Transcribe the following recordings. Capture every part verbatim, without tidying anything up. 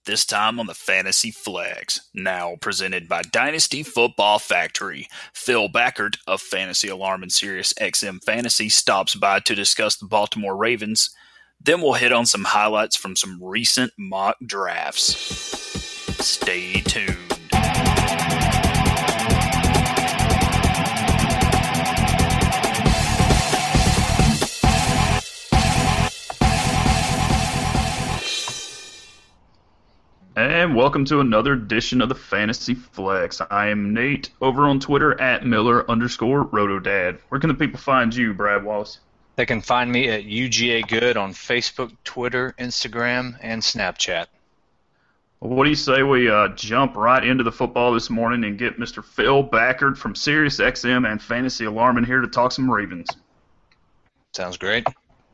This time on the Fantasy Flags, now presented by Dynasty Football Factory. Phil Backert of Fantasy Alarm and Sirius X M Fantasy stops by to discuss the Baltimore Ravens. Then we'll hit on some highlights from some recent mock drafts. Stay tuned. And welcome to another edition of the Fantasy Flex. I am Nate, over on Twitter at Miller underscore Rotodad. Where can the people find you, Brad Wallace? They can find me at U G A Good on Facebook, Twitter, Instagram, and Snapchat. Well, what do you say we uh, jump right into the football this morning and get Mister Phil Backert from Sirius X M and Fantasy Alarm in here to talk some Ravens? Sounds great.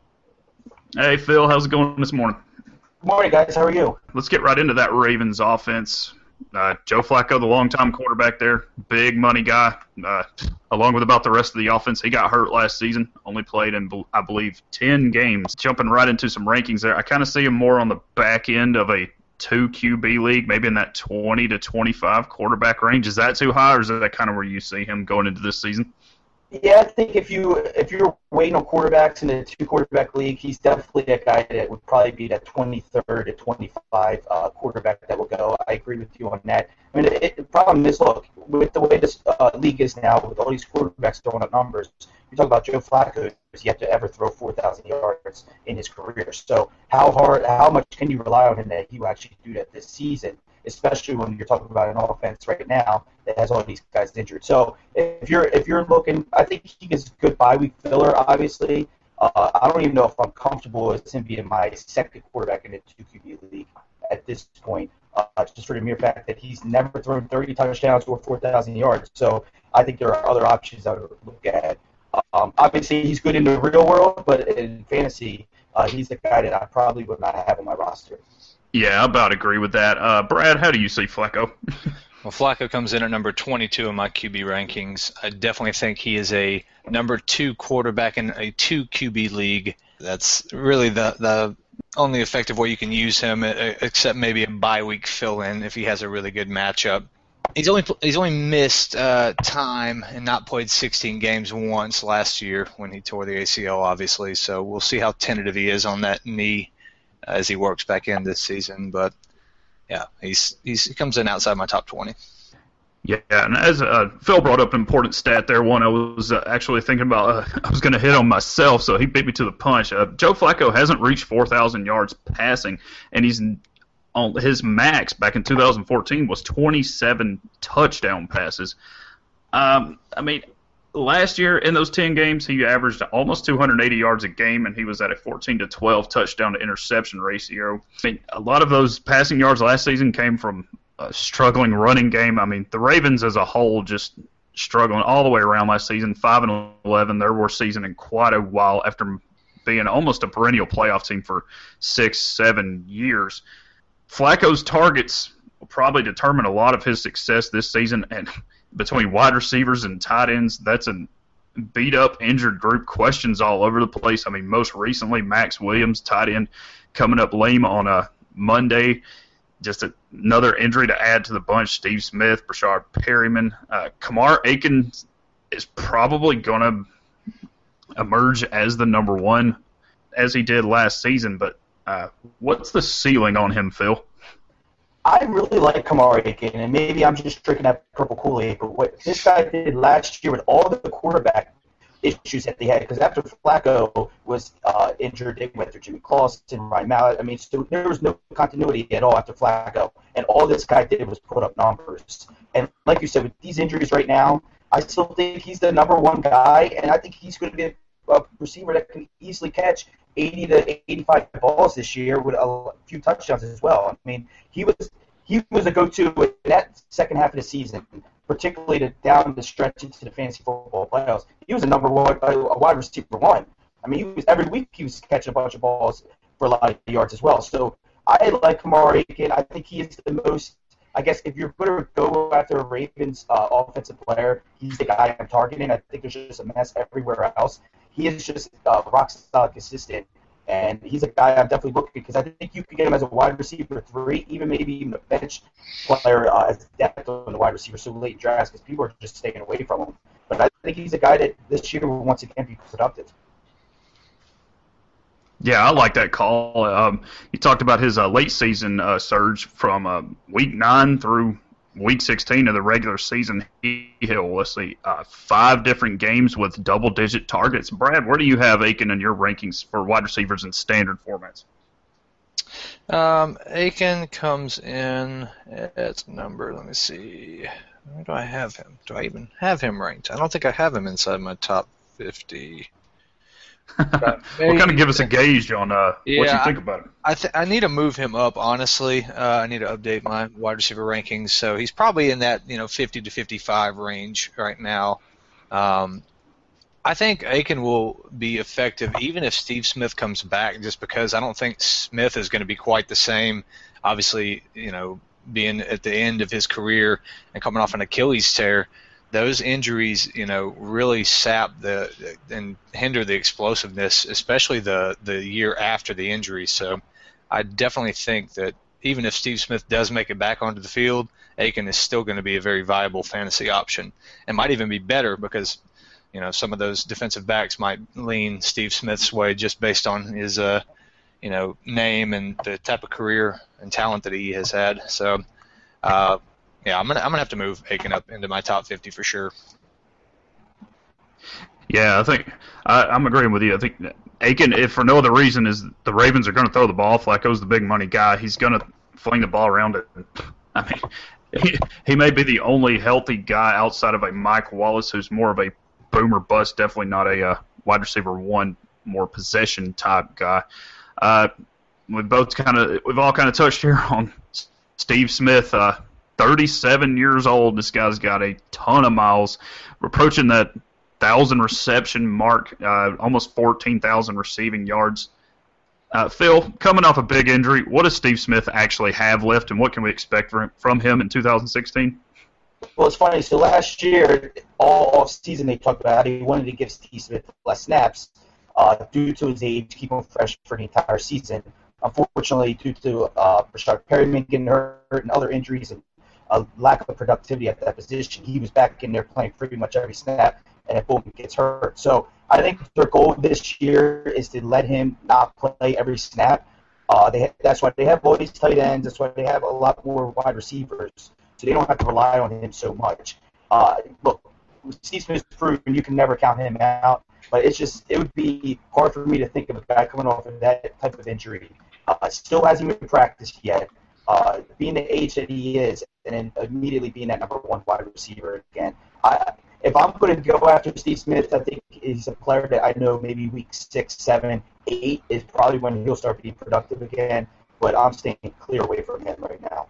Hey, Phil, how's it going this morning? Good morning, guys. How are you? Let's get right into that Ravens offense. Uh, Joe Flacco, the longtime quarterback there, big money guy, uh, along with about the rest of the offense. He got hurt last season, only played in, I believe, ten games. Jumping right into some rankings there, I kind of see him more on the back end of a two Q B league, maybe in that twenty to twenty-five quarterback range. Is that too high, or is that kind of where you see him going into this season? Yeah, I think if you if you're waiting on quarterbacks in a two quarterback league, he's definitely a guy that would probably be that twenty-third to twenty-five uh, quarterback that will go. I agree with you on that. I mean, it, the problem is, look, with the way this uh, league is now, with all these quarterbacks throwing up numbers, you talk about Joe Flacco, he's yet to ever throw four thousand yards in his career. So how hard, how much can you rely on him that he will actually do that this season? Especially when you're talking about an offense right now that has all these guys injured. So if you're if you're looking, I think he gets a good bye week filler. Obviously, uh, I don't even know if I'm comfortable with him being my second quarterback in a two Q B league at this point. Uh, just for the mere fact that he's never thrown thirty touchdowns or four thousand yards. So I think there are other options I would look at. Um, obviously, he's good in the real world, but in fantasy, uh, he's the guy that I probably would not have on my roster. Yeah, I about agree with that. Uh, Brad, how do you see Flacco? Well, Flacco comes in at number twenty-two in my Q B rankings. I definitely think he is a number two quarterback in a two Q B league. That's really the the only effective way you can use him, except maybe a bye week fill-in if he has a really good matchup. He's only he's only missed uh, time and not played sixteen games once last year when he tore the A C L, obviously. So we'll see how tentative he is on that knee as he works back in this season, but yeah, he's, he's he comes in outside my top twenty. Yeah, and as uh, Phil brought up an important stat there, one I was uh, actually thinking about, uh, I was going to hit on myself, so he beat me to the punch. Uh, Joe Flacco hasn't reached four thousand yards passing, and he's on his max back in two thousand fourteen was twenty-seven touchdown passes. Um, I mean, last year in those ten games, he averaged almost two hundred eighty yards a game, and he was at a fourteen to twelve touchdown to interception ratio. I mean, a lot of those passing yards last season came from a struggling running game. I mean, the Ravens as a whole just struggling all the way around last season, five and eleven, their worst season in quite a while after being almost a perennial playoff team for six, seven years. Flacco's targets will probably determine a lot of his success this season, and between wide receivers and tight ends, that's a beat-up, injured group. Questions all over the place. I mean, most recently, Max Williams, tight end, coming up lame on a Monday. Just a, another injury to add to the bunch. Steve Smith, Brashard Perryman. Uh, Kamar Aiken is probably going to emerge as the number one, as he did last season. But uh, what's the ceiling on him, Phil? I really like Kamar Aiken, and maybe I'm just drinking that purple Kool-Aid, but what this guy did last year with all the quarterback issues that they had, because after Flacco was uh, injured, they went through Jimmy Clausen, Ryan Mallett. I mean, so there was no continuity at all after Flacco, and all this guy did was put up numbers. And like you said, with these injuries right now, I still think he's the number one guy, and I think he's going to be a, a receiver that can easily catch eighty to eighty-five balls this year with a few touchdowns as well. I mean, he was he was a go-to in that second half of the season, particularly to down the stretch into the fantasy football playoffs. He was a number one, a wide receiver one. I mean, he was every week he was catching a bunch of balls for a lot of yards as well. So I like Kamar Aiken. I think he is the most. I guess if you're going to go after a Ravens uh, offensive player, he's the guy I'm targeting. I think there's just a mess everywhere else. He is just uh, rock solid consistent. And he's a guy I'm definitely looking because I think you could get him as a wide receiver three, even maybe even a bench player uh, as depth on the wide receiver so late in drafts because people are just staying away from him. But I think he's a guy that this year will once again be productive. Yeah, I like that call. Um, you talked about his uh, late season uh, surge from uh, week nine through week sixteen of the regular season. He hit, let's see, uh, five different games with double-digit targets. Brad, where do you have Aiken in your rankings for wide receivers in standard formats? Um, Aiken comes in at number, let me see, where do I have him? Do I even have him ranked? I don't think I have him inside my top fifty. Well, kind of give us a gauge on uh, yeah, what you think about him. I th- I need to move him up, honestly. Uh, I need to update my wide receiver rankings. So he's probably in that you know fifty to fifty-five range right now. Um, I think Aiken will be effective even if Steve Smith comes back, just because I don't think Smith is going to be quite the same. Obviously, you know, being at the end of his career and coming off an Achilles tear, those injuries, you know, really sap the and hinder the explosiveness, especially the the year after the injury. So I definitely think that even if Steve Smith does make it back onto the field, Aiken is still going to be a very viable fantasy option, and might even be better because, you know, some of those defensive backs might lean Steve Smith's way just based on his, uh, you know, name and the type of career and talent that he has had. So. Uh, Yeah, I'm gonna I'm gonna have to move Aiken up into my top fifty for sure. Yeah, I think I, I'm agreeing with you. I think Aiken, if for no other reason, is the Ravens are going to throw the ball. Flacco's the big money guy. He's going to fling the ball around it. I mean, he, he may be the only healthy guy outside of a Mike Wallace, who's more of a boomer bust. Definitely not a uh, wide receiver one, more possession type guy. Uh, we both kind of we've all kind of touched here on Steve Smith. Uh, thirty-seven years old. This guy's got a ton of miles. We're approaching that one thousand reception mark, uh, almost fourteen thousand receiving yards. Uh, Phil, coming off a big injury, what does Steve Smith actually have left, and what can we expect from him in two thousand sixteen? Well, it's funny. So last year, all off season, they talked about how they wanted to give Steve Smith less snaps uh, due to his age, keep him fresh for the entire season. Unfortunately, due to uh, Rashard Perryman getting hurt and other injuries and a lack of productivity at that position, he was back in there playing pretty much every snap, and then boom, he gets hurt. So I think their goal this year is to let him not play every snap. Uh, they that's why they have all these tight ends. That's why they have a lot more wide receivers, so they don't have to rely on him so much. Uh, look, Steve Smith's proven you can never count him out, but it's just it would be hard for me to think of a guy coming off of that type of injury. Uh, still hasn't been practiced yet. Uh, being the age that he is, and then immediately being that number one wide receiver again. I, if I'm going to go after Steve Smith, I think he's a player that I know maybe week six, seven, eight is probably when he'll start being productive again. But I'm staying clear away from him right now.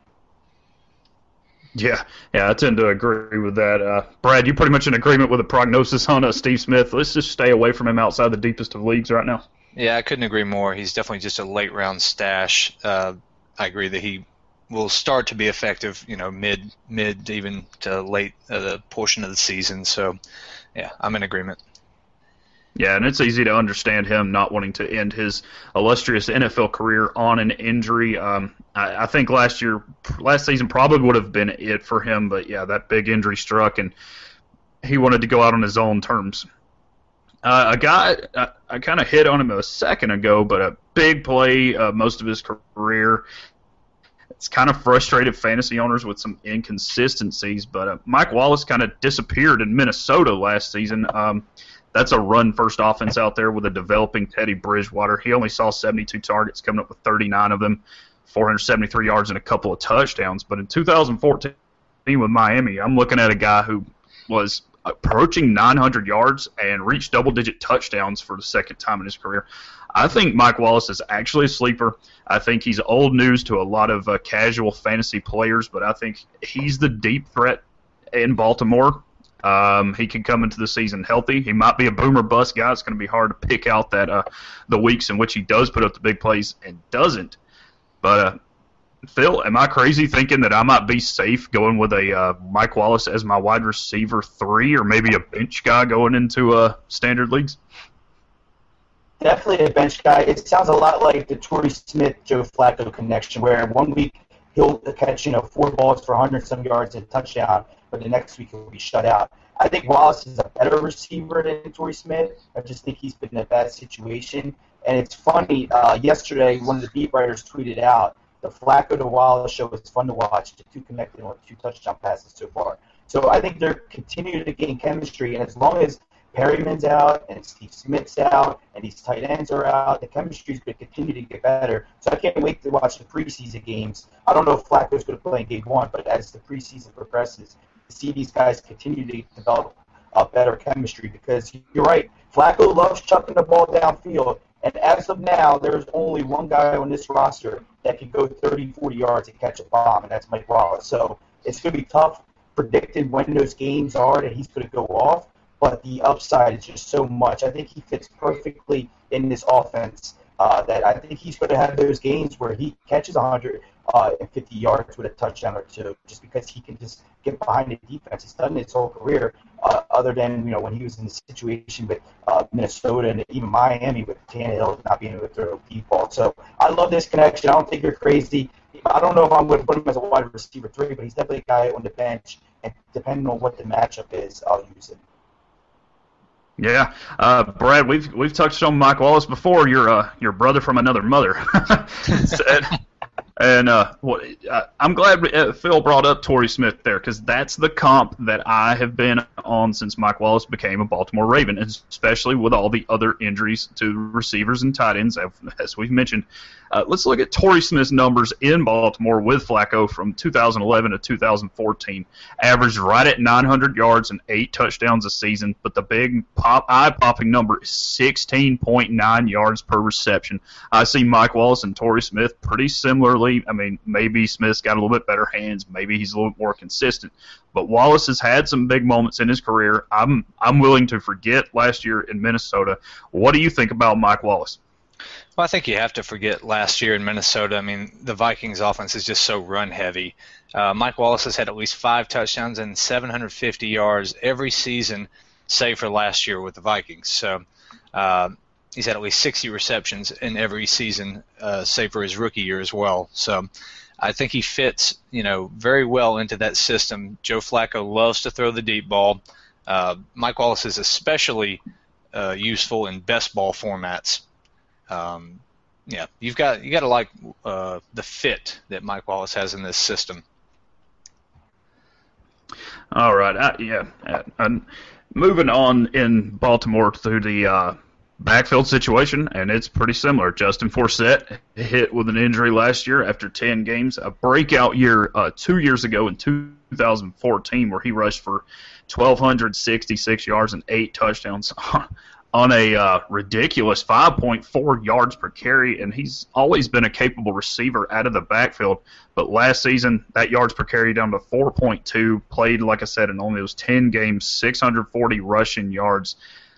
Yeah, yeah, I tend to agree with that. Uh, Brad, you pretty much in agreement with the prognosis on uh, Steve Smith. Let's just stay away from him outside the deepest of leagues right now. Yeah, I couldn't agree more. He's definitely just a late round stash. Uh, I agree that he will start to be effective, you know, mid, mid even to late uh, the portion of the season. So, yeah, I'm in agreement. Yeah, and it's easy to understand him not wanting to end his illustrious N F L career on an injury. Um, I, I think last year, last season probably would have been it for him, but yeah, that big injury struck, and he wanted to go out on his own terms. Uh, a guy, I, I kind of hit on him a second ago, but a big play uh, most of his career. It's kind of frustrated fantasy owners with some inconsistencies, but uh, Mike Wallace kind of disappeared in Minnesota last season. Um, that's a run-first offense out there with a developing Teddy Bridgewater. He only saw seventy-two targets, coming up with thirty-nine of them, four hundred seventy-three yards and a couple of touchdowns. But in two thousand fourteen with Miami, I'm looking at a guy who was approaching nine hundred yards and reached double-digit touchdowns for the second time in his career. I think Mike Wallace is actually a sleeper. I think he's old news to a lot of uh, casual fantasy players, but I think he's the deep threat in Baltimore. Um, he can come into the season healthy. He might be a boomer bust guy. It's going to be hard to pick out that uh, the weeks in which he does put up the big plays and doesn't. But, uh, Phil, am I crazy thinking that I might be safe going with a uh, Mike Wallace as my wide receiver three, or maybe a bench guy going into uh, standard leagues? Definitely a bench guy. It sounds a lot like the Torrey Smith Joe Flacco connection, where one week he'll catch you know four balls for one hundred some yards and a touchdown, but the next week he'll be shut out. I think Wallace is a better receiver than Torrey Smith. I just think he's been in a bad situation. And it's funny. Uh, yesterday, one of the beat writers tweeted out the Flacco to Wallace show is fun to watch. The two connected with two touchdown passes so far. So I think they're continuing to gain chemistry, and as long as Perryman's out and Steve Smith's out and these tight ends are out, the chemistry's going to continue to get better. So I can't wait to watch the preseason games. I don't know if Flacco's going to play in game one, but as the preseason progresses, to see these guys continue to develop uh, better chemistry, because you're right, Flacco loves chucking the ball downfield, and as of now, there's only one guy on this roster that can go thirty, forty yards and catch a bomb, and that's Mike Wallace. So it's going to be tough predicting when those games are that he's going to go off. But the upside is just so much. I think he fits perfectly in this offense uh, that I think he's going to have those games where he catches one hundred fifty yards with a touchdown or two, just because he can just get behind the defense. He's done it his whole career, uh, other than you know when he was in the situation with uh, Minnesota and even Miami with Tannehill not being able to throw deep ball. So I love this connection. I don't think you're crazy. I don't know if I'm going to put him as a wide receiver three, but he's definitely a guy on the bench, and depending on what the matchup is, I'll use him. Yeah, uh, Brad, we've we've touched on Mike Wallace before. Your uh, your brother from another mother, and, and uh, well, I'm glad Phil brought up Torrey Smith there, because that's the comp that I have been on since Mike Wallace became a Baltimore Raven, especially with all the other injuries to receivers and tight ends, as we've mentioned. Uh, let's look at Torrey Smith's numbers in Baltimore with Flacco from two thousand eleven to two thousand fourteen. Averaged right at nine hundred yards and eight touchdowns a season, but the big pop, eye-popping number is sixteen point nine yards per reception. I see Mike Wallace and Torrey Smith pretty similarly. I mean, maybe Smith's got a little bit better hands. Maybe he's a little bit more consistent. But Wallace has had some big moments in his career. I'm I'm willing to forget last year in Minnesota. What do you think about Mike Wallace? Well, I think you have to forget last year in Minnesota. I mean, the Vikings offense is just so run-heavy. Uh, Mike Wallace has had at least five touchdowns and seven hundred fifty yards every season, save for last year with the Vikings. So uh, he's had at least sixty receptions in every season, uh, save for his rookie year as well. So I think he fits, you know, very well into that system. Joe Flacco loves to throw the deep ball. Uh, Mike Wallace is especially uh, useful in best ball formats. Um, yeah, you've got you got to like uh, the fit that Mike Wallace has in this system. All right, uh, yeah, uh, and moving on in Baltimore through the uh, backfield situation, and it's pretty similar. Justin Forsett hit with an injury last year after ten games. A breakout year uh, two years ago in two thousand fourteen, where he rushed for one thousand two hundred sixty-six yards and eight touchdowns on a uh, ridiculous five point four yards per carry, and he's always been a capable receiver out of the backfield. But last season, that yards per carry down to four point two, played, like I said, in only those ten games, six hundred forty rushing yards.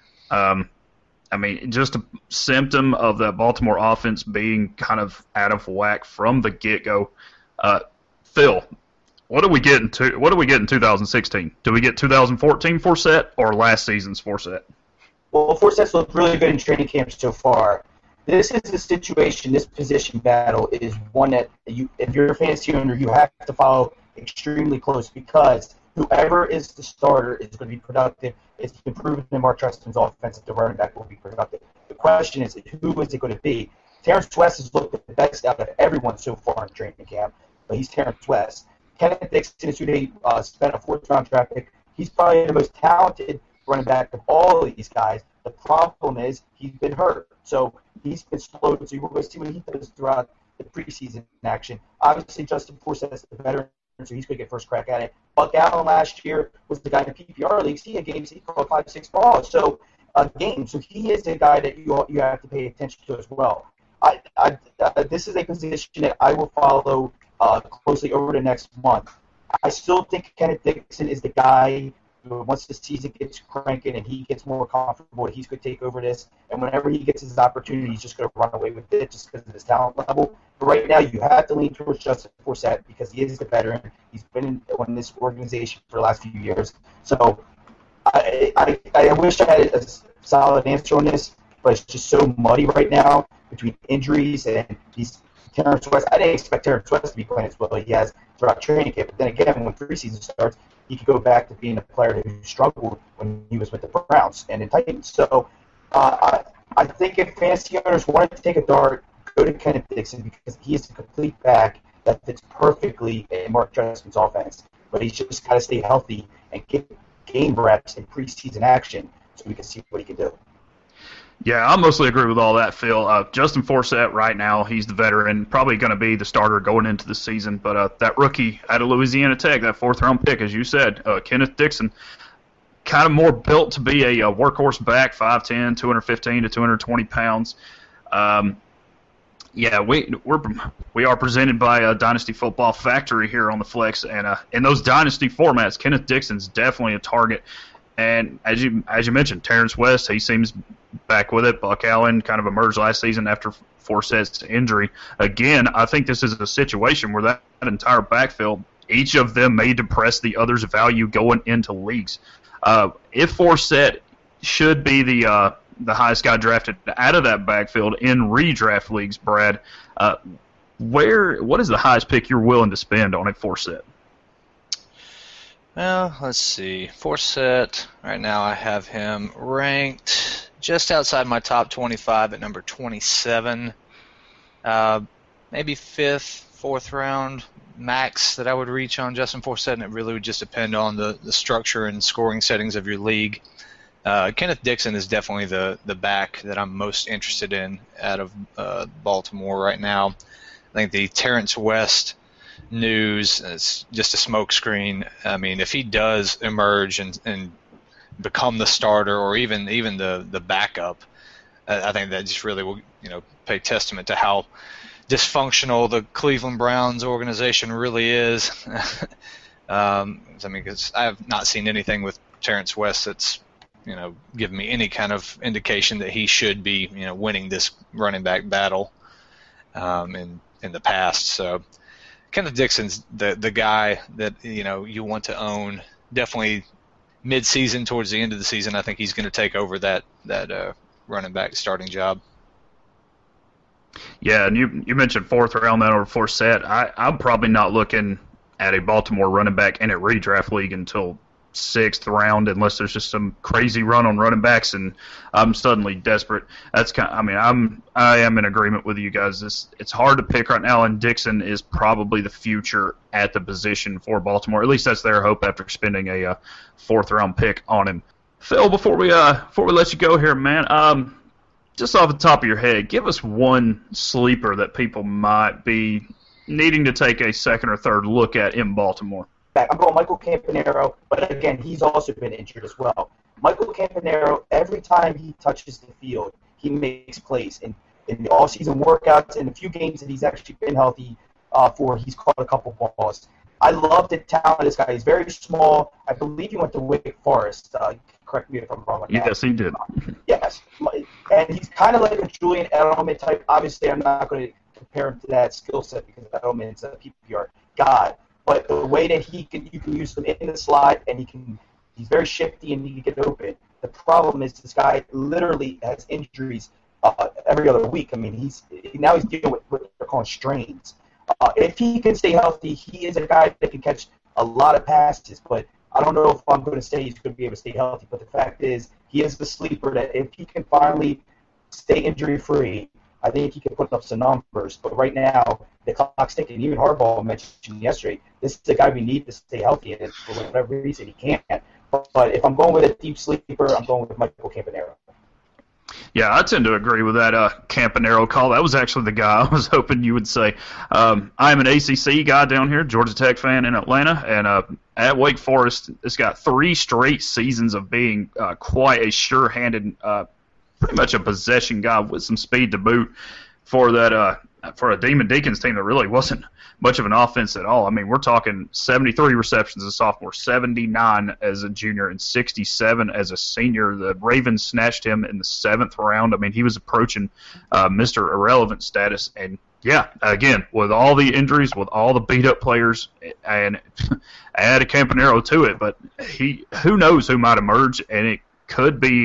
Um, I mean, just a symptom of that Baltimore offense being kind of out of whack from the get-go. Uh, Phil, what do we get in two, what do we get in two thousand sixteen? Do we get two thousand fourteen Forsett or last season's Forsett? Well, Forsett's looked really good in training camp so far. This is a situation, this position battle is one that, you, if you're a fantasy owner, you have to follow extremely close, because whoever is the starter is going to be productive. It's been proven in Mark Trestman's offense that the running back will be productive. The question is, who is it going to be? Terrence West has looked the best out of everyone so far in training camp, but he's Terrence West. Kenneth Dixon is who they uh, spent a fourth-round draft pick. He's probably the most talented running back of all of these guys. The problem is he's been hurt, so he's been slow. So we're going to see what he does throughout the preseason action. Obviously, Justin Forsett is the veteran, so he's going to get first crack at it. Buck Allen last year was the guy in P P R leagues. He had games he caught five, six balls, so a game. So he is a guy that you you have to pay attention to as well. I, I uh, this is a position that I will follow uh, closely over the next month. I still think Kenneth Dixon is the guy. Once the season gets cranking and he gets more comfortable, he's going to take over this. And whenever he gets his opportunity, he's just going to run away with it just because of his talent level. But right now, you have to lean towards Justin Forsett because he is the veteran. He's been in, in this organization for the last few years. So I, I, I wish I had a solid answer on this. but it's just so muddy right now between injuries and these Terrence West. I didn't expect Terrence West to be playing as well as he has throughout training camp. But then again, when preseason starts, he could go back to being a player who struggled when he was with the Browns and the Titans. So uh, I, I think if fantasy owners wanted to take a dart, go to Kenneth Dixon because he is a complete back that fits perfectly in Mark Trestman's offense. But he's just got to stay healthy and get game reps in preseason action so we can see what he can do. Yeah, I mostly agree with all that, Phil. Uh, Justin Forsett right now, he's the veteran, probably going to be the starter going into the season. But uh, that rookie out of Louisiana Tech, that fourth-round pick, as you said, uh, Kenneth Dixon, kind of more built to be a, a workhorse back, five ten, two fifteen to two hundred twenty pounds. Um, yeah, we we're we are presented by a Dynasty Football Factory here on the Flex, and uh, in those Dynasty formats, Kenneth Dixon's definitely a target. And as you as you mentioned, Terrence West, he seems back with it. Buck Allen kind of emerged last season after Forsett's injury. Again, I think this is a situation where that, that entire backfield, each of them may depress the other's value going into leagues. Uh, if Forsett should be the uh, the highest guy drafted out of that backfield in redraft leagues, Brad, uh, where what is the highest pick you're willing to spend on a Forsett? Well, let's see. Forsett, right now I have him ranked just outside my top twenty-five at number twenty-seven. Uh, maybe fifth, fourth round max that I would reach on Justin Forsett, and it really would just depend on the, the structure and scoring settings of your league. Uh, Kenneth Dixon is definitely the, the back that I'm most interested in out of uh, Baltimore right now. I think the Terrence West news is just a smokescreen. I mean, if he does emerge and, and become the starter or even even the, the backup, I think that just really will, you know, pay testament to how dysfunctional the Cleveland Browns organization really is. um, I mean, because I have not seen anything with Terrence West that's, you know, given me any kind of indication that he should be, you know, winning this running back battle um, in in the past. So Kenneth Dixon's the the guy that, you know, you want to own. Definitely mid-season, towards the end of the season, I think he's going to take over that that uh, running back starting job. Yeah, and you you mentioned fourth round then or Forsett. I I'm probably not looking at a Baltimore running back in a redraft league until sixth round, unless there's just some crazy run on running backs and I'm suddenly desperate. That's kind of, I mean, I'm I am in agreement with you guys. It's it's hard to pick right now, and Dixon is probably the future at the position for Baltimore. At least that's their hope after spending a uh, fourth round pick on him. Phil, before we uh before we let you go here, man, um, just off the top of your head, give us one sleeper that people might be needing to take a second or third look at in Baltimore. I'm going Michael Campanaro, but again, he's also been injured as well. Michael Campanaro, every time he touches the field, he makes plays. In, in the all-season workouts, in a few games that he's actually been healthy uh, for, he's caught a couple balls. I love the talent of this guy. He's very small. I believe he went to Wake Forest. Uh, correct me if I'm wrong on that. Yes, he did. Yes. And he's kind of like a Julian Edelman type. Obviously, I'm not going to compare him to that skill set because Edelman's a P P R god. But the way that he can, you can use him in the slot, and he can, he's very shifty and he can get open. The problem is this guy literally has injuries uh, every other week. I mean, he's now he's dealing with what they're calling strains. Uh, if he can stay healthy, he is a guy that can catch a lot of passes. But I don't know if I'm going to say he's going to be able to stay healthy. But the fact is, he is the sleeper that if he can finally stay injury free, I think he can put up some numbers. But right now, the clock's ticking. Even Harbaugh mentioned yesterday, this is the guy we need to stay healthy, and for whatever reason, he can't. But, but if I'm going with a deep sleeper, I'm going with Michael Campanaro. Yeah, I tend to agree with that uh, Campanaro call. That was actually the guy I was hoping you would say. Um, I'm an A C C guy down here, Georgia Tech fan in Atlanta, and uh, at Wake Forest, it's got three straight seasons of being uh, quite a sure-handed, uh, pretty much a possession guy with some speed to boot for that uh, for a Demon Deacons team that really wasn't much of an offense at all. I mean, we're talking seventy-three receptions as a sophomore, seventy-nine as a junior, and sixty-seven as a senior. The Ravens snatched him in the seventh round. I mean, he was approaching uh, Mister Irrelevant status. And, yeah, again, with all the injuries, with all the beat-up players, and add a Campanaro to it, but he who knows who might emerge, and it could be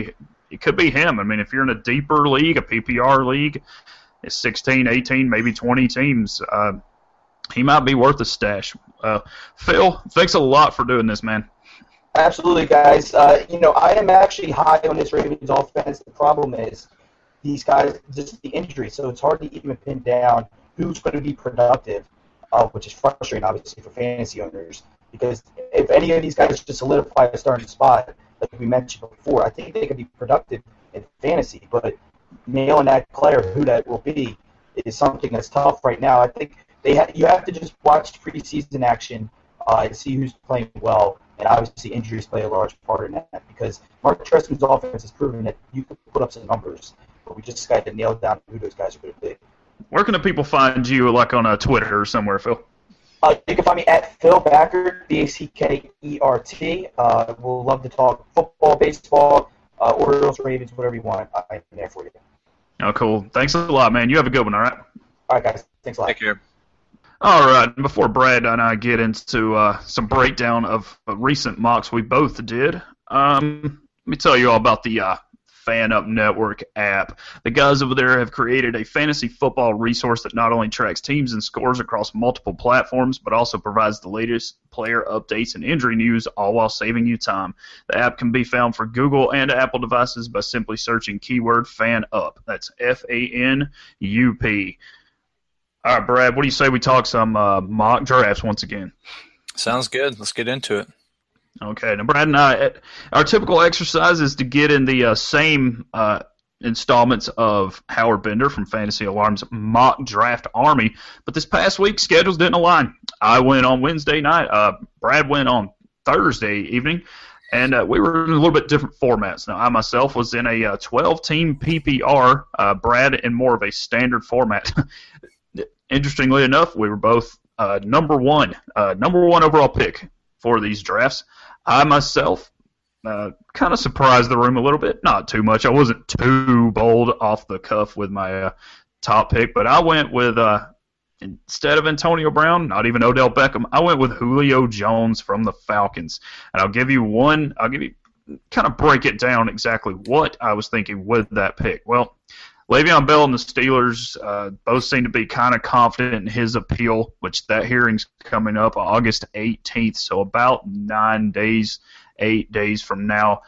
it could be him. I mean, if you're in a deeper league, a P P R league, it's sixteen, eighteen, maybe twenty teams, uh, he might be worth a stash. Uh, Phil, thanks a lot for doing this, man. Absolutely, guys. Uh, you know, I am actually high on this Ravens offense. The problem is these guys, just the injury, so it's hard to even pin down who's going to be productive, uh, which is frustrating, obviously, for fantasy owners. Because if any of these guys just solidify a starting spot, like we mentioned before, I think they can be productive in fantasy. But nailing that player, who that will be, is something that's tough right now. I think they ha- you have to just watch preseason action uh, and see who's playing well. And obviously injuries play a large part in that because Mark Trestman's offense has proven that you can put up some numbers, but we just got to nail down who those guys are going to be. Where can the people find you, like on uh, Twitter or somewhere, Phil? Uh, you can find me at Phil Backert, B A C K E R T. Uh, we'll love to talk football, baseball, uh, Orioles, Ravens, whatever you want. I'm there for you. Oh, cool. Thanks a lot, man. You have a good one, all right? All right, guys. Thanks a lot. Take care. All right. Before Brad and I get into uh, some breakdown of uh, recent mocks we both did, um, let me tell you all about the uh, Fan Up Network app. The guys over there have created a fantasy football resource that not only tracks teams and scores across multiple platforms, but also provides the latest player updates and injury news, all while saving you time. The app can be found for Google and Apple devices by simply searching keyword Fan Up. That's F A N U P. All right, Brad, what do you say we talk some uh, mock drafts once again? Sounds good. Let's get into it. Okay. Now, Brad and I, our typical exercise is to get in the uh, same uh, installments of Howard Bender from Fantasy Alarm's Mock Draft Army, but this past week, schedules didn't align. I went on Wednesday night. Uh, Brad went on Thursday evening, and uh, we were in a little bit different formats. Now, I myself was in a uh, twelve-team P P R, uh, Brad in more of a standard format. Interestingly enough, we were both uh, number one, uh, number one overall pick for these drafts. I myself uh, kind of surprised the room a little bit. Not too much. I wasn't too bold off the cuff with my uh, top pick, but I went with, uh, instead of Antonio Brown, not even Odell Beckham, I went with Julio Jones from the Falcons. And I'll give you one, I'll give you, kind of break it down exactly what I was thinking with that pick. Well, Le'Veon Bell and the Steelers uh, both seem to be kind of confident in his appeal, which that hearing's coming up August eighteenth, so about nine days, eight days from now.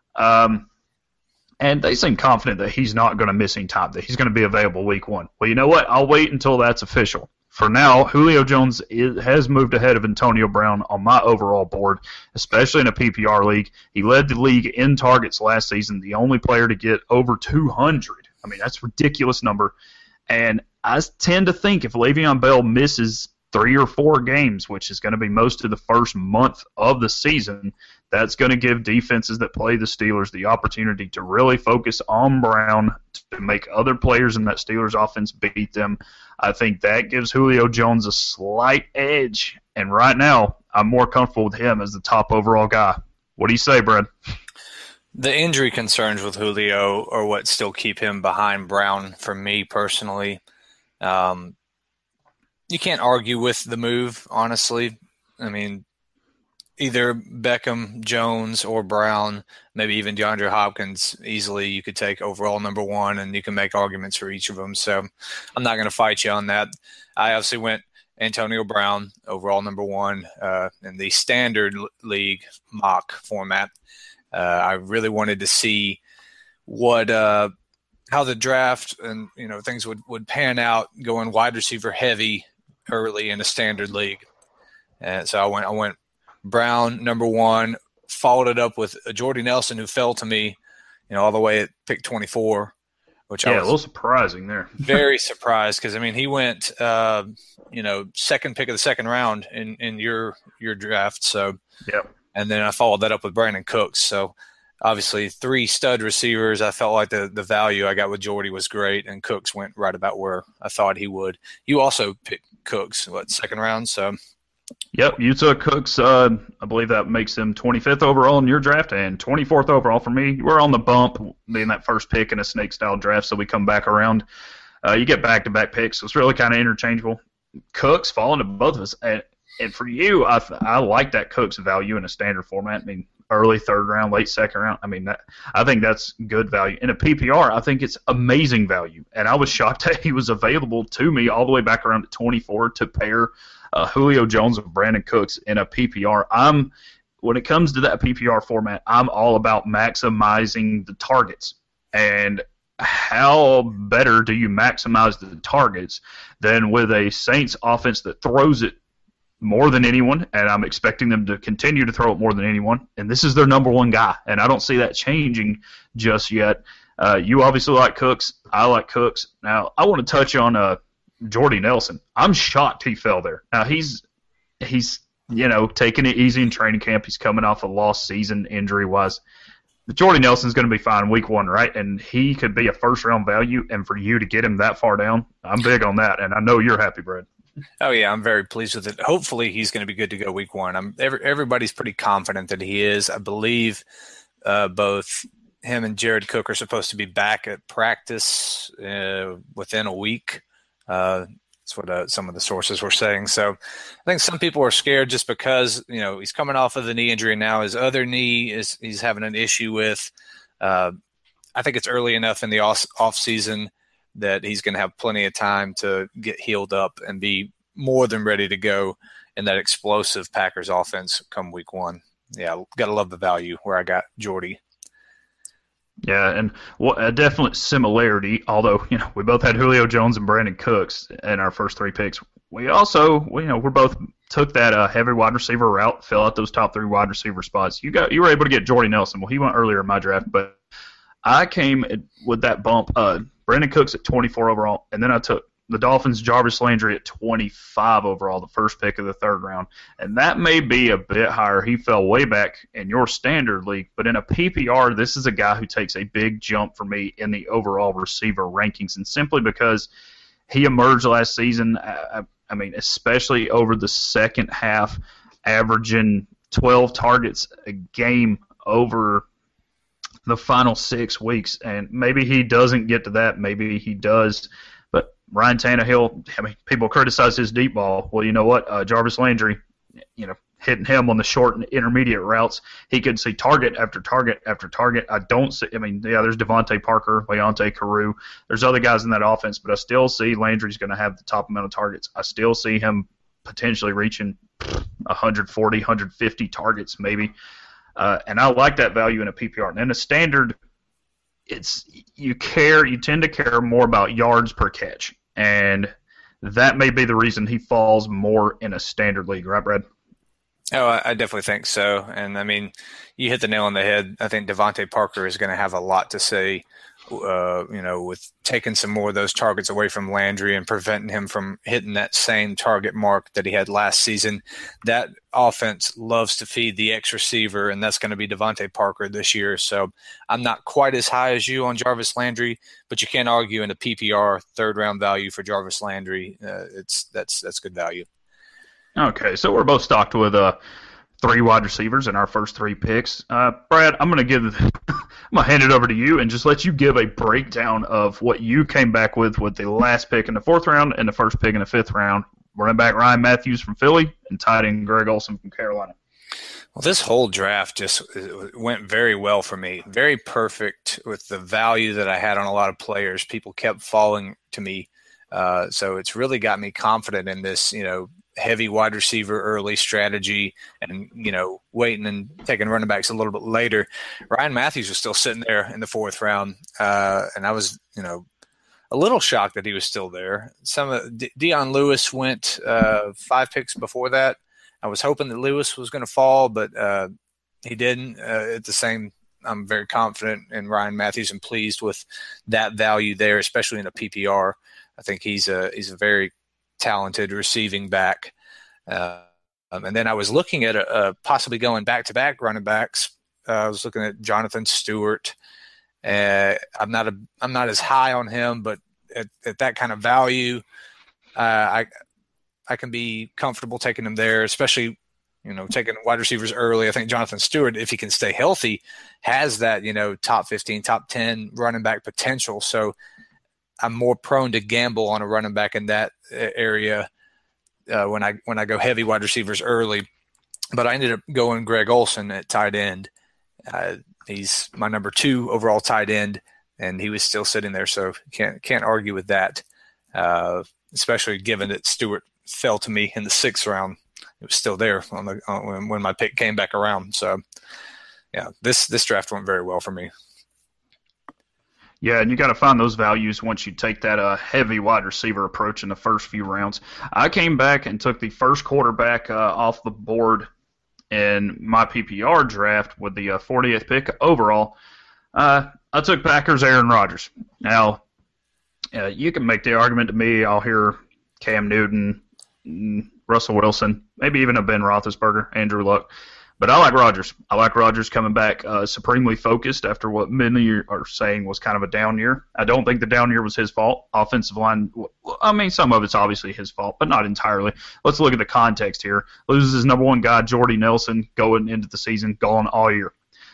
Um, and they seem confident that he's not going to miss any time, that he's going to be available week one. Well, you know what? I'll wait until that's official. For now, Julio Jones is, has moved ahead of Antonio Brown on my overall board, especially in a P P R league. He led the league in targets last season, the only player to get over two hundred. I mean, that's a ridiculous number. And I tend to think if Le'Veon Bell misses three or four games, which is going to be most of the first month of the season, that's going to give defenses that play the Steelers the opportunity to really focus on Brown to make other players in that Steelers offense beat them. I think that gives Julio Jones a slight edge. And right now, I'm more comfortable with him as the top overall guy. What do you say, Brad? The injury concerns with Julio are what still keep him behind Brown for me personally. Um, you can't argue with the move, honestly. I mean, either Beckham, Jones, or Brown, maybe even DeAndre Hopkins, easily you could take overall number one, and you can make arguments for each of them. So I'm not going to fight you on that. I obviously went Antonio Brown, overall number one, uh, in the standard league mock format. Uh, I really wanted to see what uh, how the draft and you know things would, would pan out going wide receiver heavy early in a standard league. And so I went I went Brown number one, followed it up with Jordy Nelson, who fell to me, you know, all the way at pick twenty-four, which yeah, I was a little surprising there. very surprised because I mean he went uh, you know second pick of the second round in, in your your draft. So yep. And then I followed that up with Brandon Cooks. So obviously three stud receivers. I felt like the, the value I got with Jordy was great, and Cooks went right about where I thought he would. You also picked Cooks, what, second round? So yep, you took Cooks. Uh, I believe that makes him twenty-fifth overall in your draft and twenty-fourth overall for me. We're on the bump being that first pick in a snake-style draft, so we come back around. Uh, you get back-to-back picks, so it's really kind of interchangeable. Cooks falling to both of us. And And for you, I I like that Cooks value in a standard format. I mean, early third round, late second round. I mean, that I think that's good value. In a P P R, I think it's amazing value. And I was shocked that he was available to me all the way back around to twenty-four to pair uh, Julio Jones and Brandon Cooks in a P P R. I'm when it comes to that P P R format, I'm all about maximizing the targets. And how better do you maximize the targets than with a Saints offense that throws it more than anyone, and I'm expecting them to continue to throw it more than anyone, and this is their number one guy, and I don't see that changing just yet. Uh, you obviously like Cooks. I like Cooks. Now, I want to touch on uh, Jordy Nelson. I'm shocked he fell there. Now, he's, he's you know, taking it easy in training camp. He's coming off a lost season injury-wise. But Jordy Nelson's going to be fine week one, right? And he could be a first-round value, and for you to get him that far down, I'm big on that, and I know you're happy, Brad. Oh yeah, I'm very pleased with it. Hopefully, he's going to be good to go week one. I'm every, everybody's pretty confident that he is. I believe uh, both him and Jared Cook are supposed to be back at practice uh, within a week. Uh, that's what uh, some of the sources were saying. So I think some people are scared just because you know he's coming off of the knee injury now. His other knee is he's having an issue with. Uh, I think it's early enough in the off, off season that he's going to have plenty of time to get healed up and be more than ready to go in that explosive Packers offense come week one. Yeah, got to love the value where I got Jordy. Yeah, and well, a definite similarity, although, you know, we both had Julio Jones and Brandon Cooks in our first three picks. We also, we, you know, we both took that uh, heavy wide receiver route, fill out those top three wide receiver spots. You got, you were able to get Jordy Nelson. Well, he went earlier in my draft, but I came with that bump. Uh, Brandon Cooks at twenty-four overall, and then I took the Dolphins' Jarvis Landry at twenty-five overall, the first pick of the third round. And that may be a bit higher. He fell way back in your standard league, but in a P P R, this is a guy who takes a big jump for me in the overall receiver rankings, and simply because he emerged last season, I, I mean, especially over the second half, averaging twelve targets a game over the final six weeks, and maybe he doesn't get to that, maybe he does, but Ryan Tannehill, I mean, people criticize his deep ball. Well, you know what, uh, Jarvis Landry, you know, hitting him on the short and intermediate routes, he could see target after target after target. I don't see, I mean, yeah, there's Devontae Parker, Leonte Carew, there's other guys in that offense, but I still see Landry's going to have the top amount of targets. I still see him potentially reaching one forty, one fifty targets maybe. Uh, and I like that value in a P P R. And in a standard, it's you care, you tend to care more about yards per catch, and that may be the reason he falls more in a standard league, right, Brad? Oh, I, I definitely think so. And I mean, you hit the nail on the head. I think Devontae Parker is going to have a lot to say. Uh, you know, with taking some more of those targets away from Landry and preventing him from hitting that same target mark that he had last season. That offense loves to feed the X receiver, and that's going to be Devontae Parker this year. So I'm not quite as high as you on Jarvis Landry, but you can't argue in a P P R third round value for Jarvis Landry. Uh, it's that's that's good value. Okay, so we're both stocked with uh, three wide receivers in our first three picks. Uh, Brad, I'm going to give, I'm going to hand it over to you and just let you give a breakdown of what you came back with with the last pick in the fourth round and the first pick in the fifth round. Running back Ryan Matthews from Philly and tight end Greg Olsen from Carolina. Well, this whole draft just went very well for me. Very perfect with the value that I had on a lot of players. People kept falling to me. Uh, so it's really got me confident in this, you know, heavy wide receiver early strategy and, you know, waiting and taking running backs a little bit later. Ryan Matthews was still sitting there in the fourth round. Uh, and I was, you know, a little shocked that he was still there. Some of De- Dion Lewis went uh, five picks before that. I was hoping that Lewis was going to fall, but uh, he didn't. Uh, at the same, I'm very confident in Ryan Matthews and pleased with that value there, especially in a P P R. I think he's a he's a very talented receiving back. Uh, um, and then I was looking at a, a possibly going back-to-back running backs. Uh, I was looking at Jonathan Stewart. Uh, I'm not a I'm not as high on him, but at, at that kind of value, uh, I I can be comfortable taking him there, especially, you know, taking wide receivers early. I think Jonathan Stewart, if he can stay healthy, has that, you know, top fifteen, top ten running back potential. So I'm more prone to gamble on a running back in that area uh, when I when I go heavy wide receivers early. But I ended up going Greg Olsen at tight end. Uh, he's my number two overall tight end, and he was still sitting there, so can't can't argue with that. Uh, especially given that Stewart fell to me in the sixth round, it was still there on the on, when, when my pick came back around. So, yeah, this this draft went very well for me. Yeah, and you got to find those values once you take that uh, heavy wide receiver approach in the first few rounds. I came back and took the first quarterback uh, off the board in my P P R draft with the uh, fortieth pick overall. Uh, I took Packers Aaron Rodgers. Now, uh, you can make the argument to me, I'll hear Cam Newton, Russell Wilson, maybe even a Ben Roethlisberger, Andrew Luck. But I like Rodgers. I like Rodgers coming back uh, supremely focused after what many are saying was kind of a down year. I don't think the down year was his fault. Offensive line, I mean, some of it's obviously his fault, but not entirely. Let's look at the context here. Loses his number one guy, Jordy Nelson, going into the season, gone all year.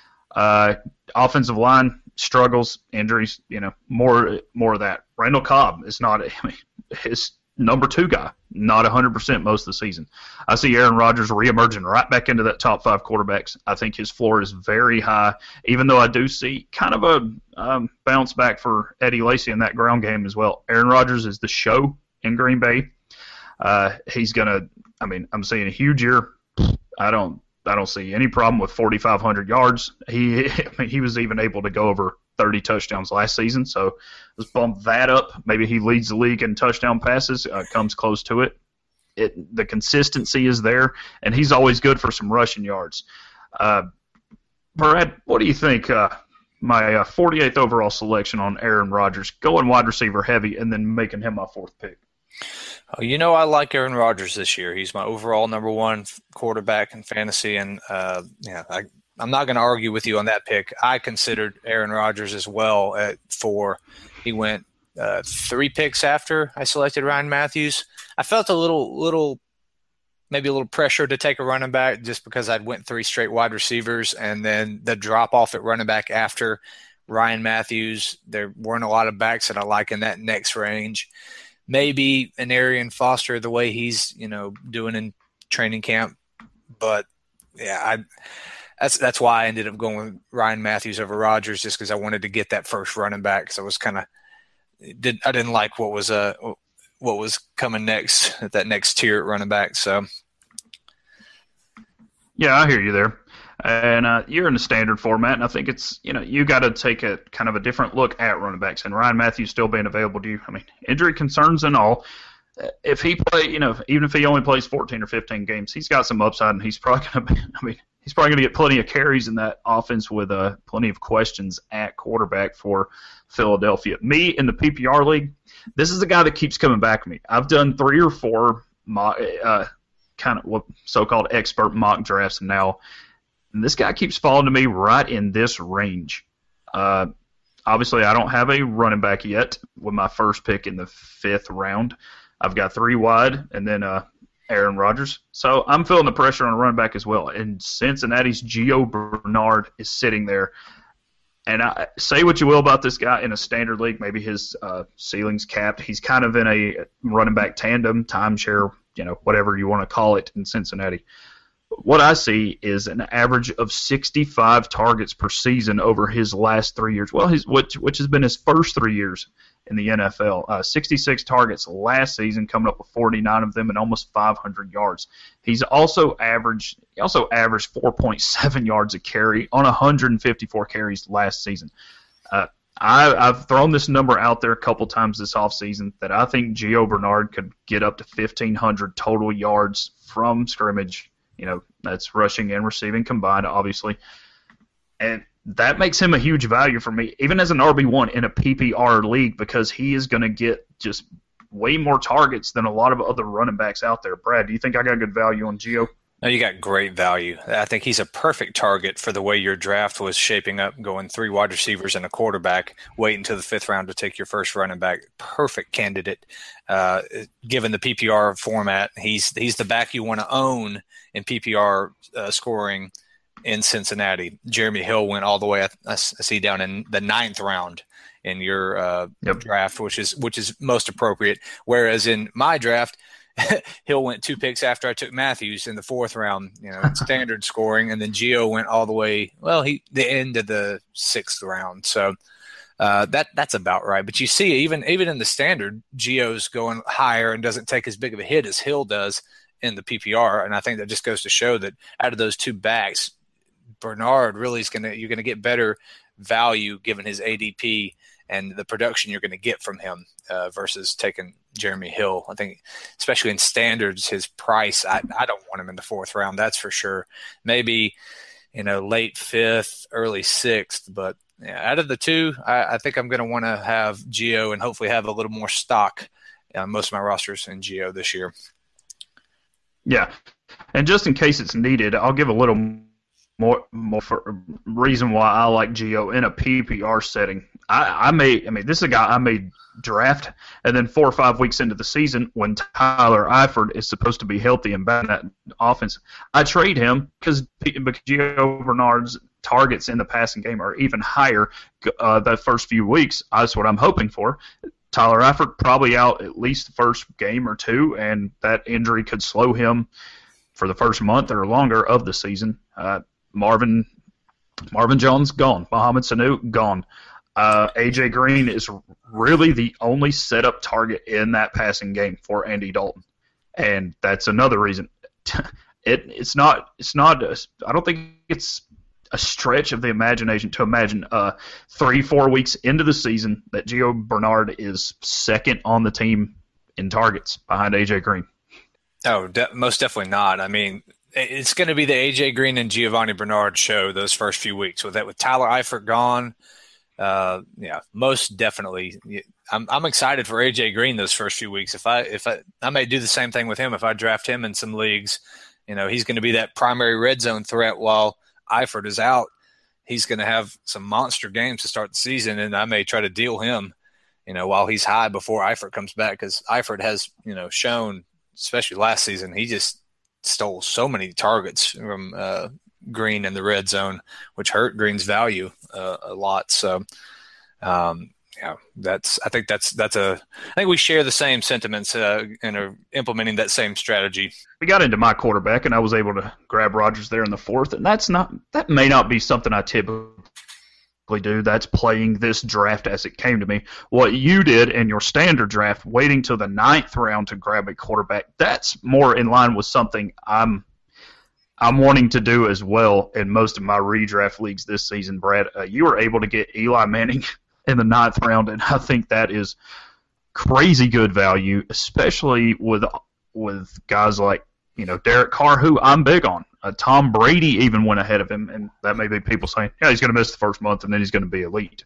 Uh, offensive line struggles, injuries, you know, more more of that. Randall Cobb is not, I mean, his number two guy, not one hundred percent most of the season. I see Aaron Rodgers reemerging right back into that top five quarterbacks. I think his floor is very high, even though I do see kind of a um, bounce back for Eddie Lacy in that ground game as well. Aaron Rodgers is the show in Green Bay. Uh, he's going to, I mean, I'm seeing a huge year. I don't I don't see any problem with forty-five hundred yards. He, I mean, he was even able to go over thirty touchdowns last season, so let's bump that up. Maybe he leads the league in touchdown passes, uh, comes close to it. It. The consistency is there, and he's always good for some rushing yards. Uh, Brad, what do you think? Uh, my uh, forty-eighth overall selection on Aaron Rodgers, going wide receiver heavy, and then making him my fourth pick. Oh, you know, I like Aaron Rodgers this year. He's my overall number one quarterback in fantasy, and uh, yeah, I. I'm not going to argue with you on that pick. I considered Aaron Rodgers as well at four. He went uh, three picks after I selected Ryan Matthews. I felt a little, little, maybe a little pressure to take a running back just because I'd went three straight wide receivers, and then the drop off at running back after Ryan Matthews. There weren't a lot of backs that I like in that next range. Maybe an Arian Foster, the way he's you know doing in training camp, but yeah, I. That's that's why I ended up going with Ryan Matthews over Rodgers, just because I wanted to get that first running back. Because I was kind of did I didn't like what was uh what was coming next at that next tier at running back. So yeah, I hear you there. And uh, you're in the standard format, and I think it's you know you got to take a kind of a different look at running backs. And Ryan Matthews still being available to you. I mean, injury concerns and all. If he play, you know, even if he only plays fourteen or fifteen games, he's got some upside, and he's probably going to be. I mean. He's probably going to get plenty of carries in that offense with uh, plenty of questions at quarterback for Philadelphia. Me in the P P R league, this is the guy that keeps coming back to me. I've done three or four mock, uh, kind of what so-called expert mock drafts now, and this guy keeps falling to me right in this range. Uh, obviously, I don't have a running back yet with my first pick in the fifth round. I've got three wide, and then uh, Aaron Rodgers. So I'm feeling the pressure on a running back as well. And Cincinnati's Gio Bernard is sitting there. And I, say what you will about this guy in a standard league, maybe his uh, ceiling's capped. He's kind of in a running back tandem, timeshare, you know, whatever you want to call it in Cincinnati. What I see is an average of sixty-five targets per season over his last three years. Well, his which, which has been his first three years in the N F L. Uh, sixty-six targets last season, coming up with forty-nine of them and almost five hundred yards. He's also averaged he also averaged four point seven yards a carry on one hundred fifty-four carries last season. Uh, I, I've thrown this number out there a couple times this offseason that I think Gio Bernard could get up to fifteen hundred total yards from scrimmage. You know, that's rushing and receiving combined, obviously. And that makes him a huge value for me, even as an R B one in a P P R league, because he is going to get just way more targets than a lot of other running backs out there. Brad, do you think I got good value on Gio? No, you got great value. I think he's a perfect target for the way your draft was shaping up, going three wide receivers and a quarterback, wait until the fifth round to take your first running back. Perfect candidate. Uh, given the P P R format, he's he's the back you want to own in P P R uh, scoring in Cincinnati. Jeremy Hill went all the way, I, I see, down in the ninth round in your uh, yep. draft, which is which is most appropriate. Whereas in my draft, Hill went two picks after I took Matthews in the fourth round, you know, in standard scoring, and then Gio went all the way, well, he the end of the sixth round. So uh, that that's about right. But you see, even even in the standard, Gio's going higher and doesn't take as big of a hit as Hill does in the P P R, and I think that just goes to show that out of those two backs, Bernard really is going to – you're going to get better value given his A D P and the production you're going to get from him uh, versus taking Jeremy Hill. I think especially in standards, his price, I, I don't want him in the fourth round, that's for sure. Maybe, you know, late fifth, early sixth, but yeah, out of the two, I, I think I'm going to want to have Gio and hopefully have a little more stock on most of my rosters in Gio this year. Yeah, and just in case it's needed, I'll give a little more more for reason why I like Gio in a P P R setting. I, I may, I mean, this is a guy I may draft, and then four or five weeks into the season, when Tyler Eifert is supposed to be healthy and back in that offense, I trade him because because Gio Bernard's targets in the passing game are even higher uh, the first few weeks. That's what I'm hoping for. Tyler Eifert probably out at least the first game or two, and that injury could slow him for the first month or longer of the season. Uh, Marvin Marvin Jones, gone. Mohamed Sanu, gone. Uh, A J Green is really the only setup target in that passing game for Andy Dalton, and that's another reason. It it's not it's not a, I don't think it's a stretch of the imagination to imagine uh, three, four weeks into the season that Gio Bernard is second on the team in targets behind A J Green. Oh, de- most definitely not. I mean, it's going to be the A J Green and Giovanni Bernard show those first few weeks. With that, with Tyler Eifert gone, uh, yeah, most definitely. I'm I'm excited for A J Green those first few weeks. If I if I I may do the same thing with him if I draft him in some leagues. You know, he's going to be that primary red zone threat while Eifert is out. He's going to have some monster games to start the season, and I may try to deal him, you know, while he's high before Eifert comes back, because Eifert has, you know, shown, especially last season, he just stole so many targets from uh, Green in the red zone, which hurt Green's value uh, a lot. So, um, yeah, that's. I think that's that's a. I think we share the same sentiments uh, and are implementing that same strategy. We got into my quarterback, and I was able to grab Rodgers there in the fourth, and that's not. That may not be something I typically do. That's playing this draft as it came to me. What you did in your standard draft, waiting till the ninth round to grab a quarterback, that's more in line with something I'm. I'm wanting to do as well in most of my redraft leagues this season, Brad. Uh, you were able to get Eli Manning in the ninth round, and I think that is crazy good value, especially with with guys like, you know, Derek Carr, who I'm big on. Uh, Tom Brady even went ahead of him, and that may be people saying, yeah, he's going to miss the first month, and then he's going to be elite.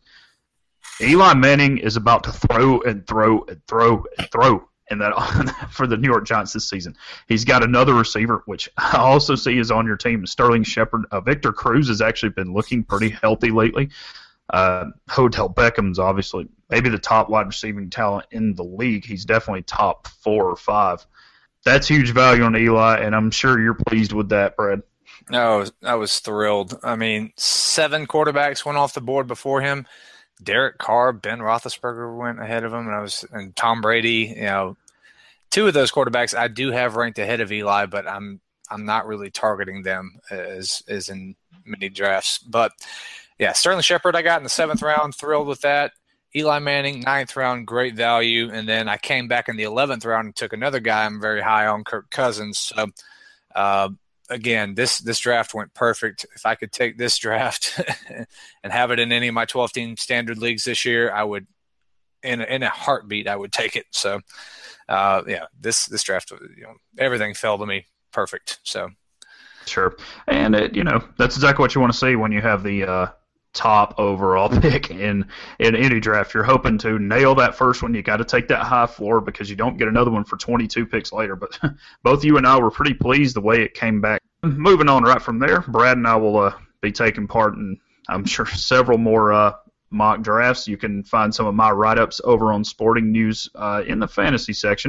Eli Manning is about to throw and throw and throw and throw in that for the New York Giants this season. He's got another receiver, which I also see is on your team, Sterling Shepard. Uh, Victor Cruz has actually been looking pretty healthy lately. Uh, Odell Beckham's obviously maybe the top wide receiving talent in the league. He's definitely top four or five. That's huge value on Eli, and I'm sure you're pleased with that, Brad. No, I was thrilled. I mean, seven quarterbacks went off the board before him. Derek Carr, Ben Roethlisberger went ahead of him, and I was and Tom Brady. You know, two of those quarterbacks I do have ranked ahead of Eli, but I'm I'm not really targeting them as as in many drafts, but. Yeah, Sterling Shepard I got in the seventh round, thrilled with that. Eli Manning, ninth round, great value. And then I came back in the eleventh round and took another guy I'm very high on, Kirk Cousins. So, uh, again, this this draft went perfect. If I could take this draft and have it in any of my twelve-team standard leagues this year, I would, in a, in a heartbeat, I would take it. So, uh, yeah, this this draft, you know, everything fell to me perfect. So, sure. And, it, you know, that's exactly what you want to see when you have the uh, – top overall pick in in any draft. You're hoping to nail that first one. You got to take that high floor because you don't get another one for twenty-two picks later. But both you and I were pretty pleased the way it came back. Moving on right from there, Brad and I will uh, be taking part in, I'm sure, several more uh, mock drafts. You can find some of my write-ups over on Sporting News uh, in the fantasy section.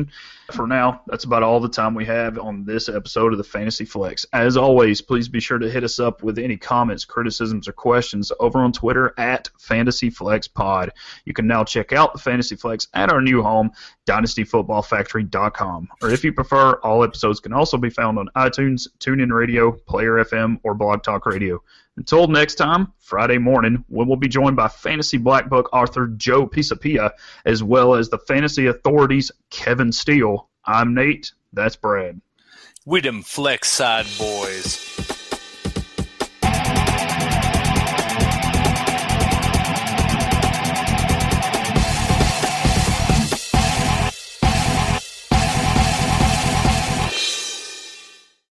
For now, that's about all the time we have on this episode of the Fantasy Flex. As always, please be sure to hit us up with any comments, criticisms, or questions over on Twitter at Fantasy Flex Pod. You can now check out the Fantasy Flex at our new home, dynasty football factory dot com. Or if you prefer, all episodes can also be found on iTunes, TuneIn Radio, Player F M, or Blog Talk Radio. Until next time, Friday morning, when we'll be joined by Fantasy Black Book author Joe Pisapia, as well as the Fantasy Authority's Kevin Steele. I'm Nate. That's Brad. We them flex side boys.